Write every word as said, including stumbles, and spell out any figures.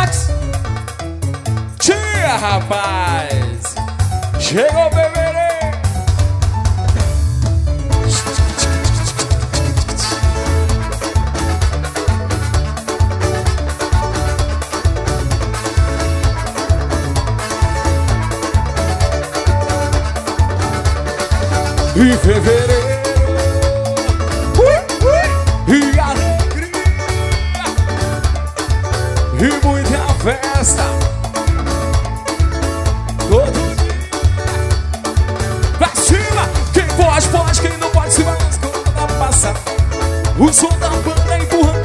Max. Tia, rapaz. Chegou o beberê. E fevereiro, ui, ui, e alegria, e muita festa, todo dia, pra cima, quem pode, pode, quem não pode, se vai, mas quando passa, o som da banda empurrando.